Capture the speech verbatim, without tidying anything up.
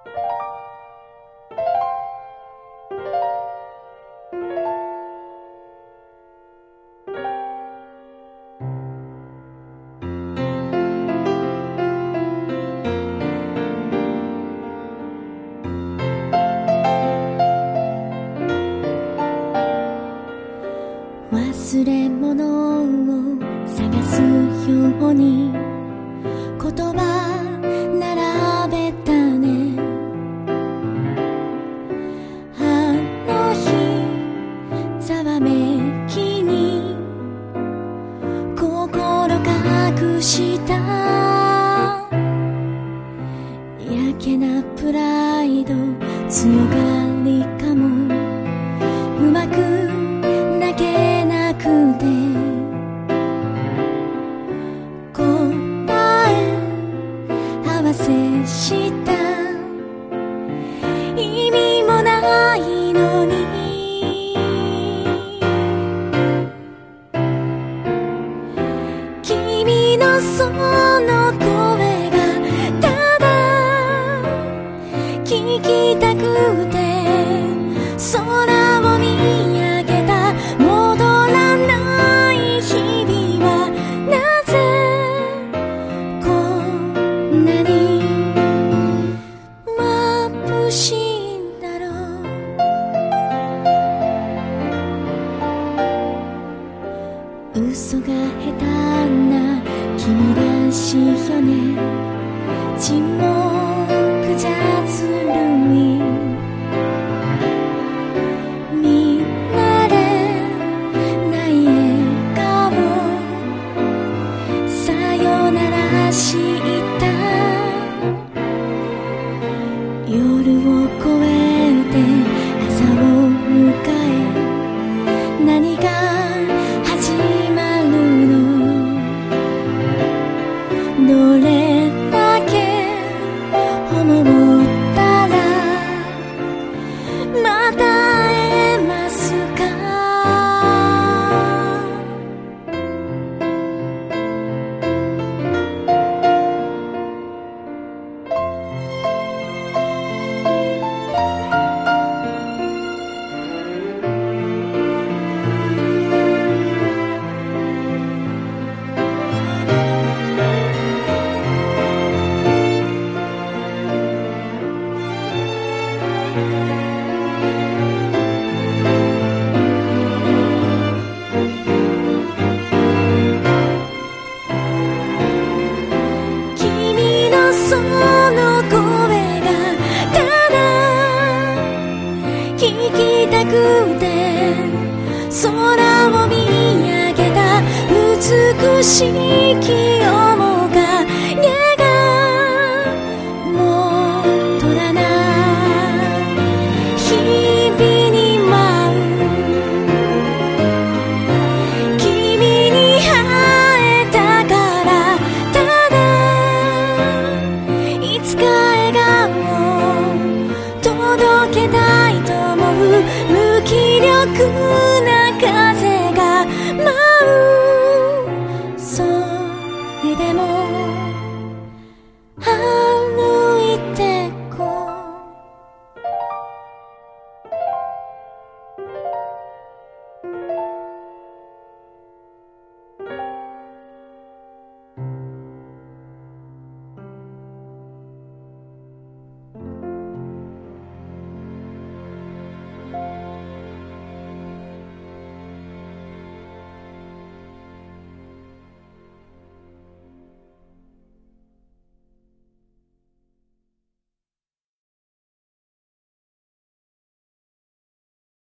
忘れ物を探すように言葉並べたね。あの日ざわめきに心隠したやけなプライド強がりかもうまく泣けなくて答え合わせした意味もないのに君のその声がただ聞きたくて空を見上げた戻らない日々はなぜこんなに眩しいんだろう。嘘が下手な君らしいよね。沈黙じゃずるいした夜を越えて朝を迎え何が始まるの。どれだけ思ったらまた会えますか。その声がただ聞きたくて空を見上げた美しい清も影が戻らない日々に舞う君に会えたからただいつか笑顔を届けたいと思う無気力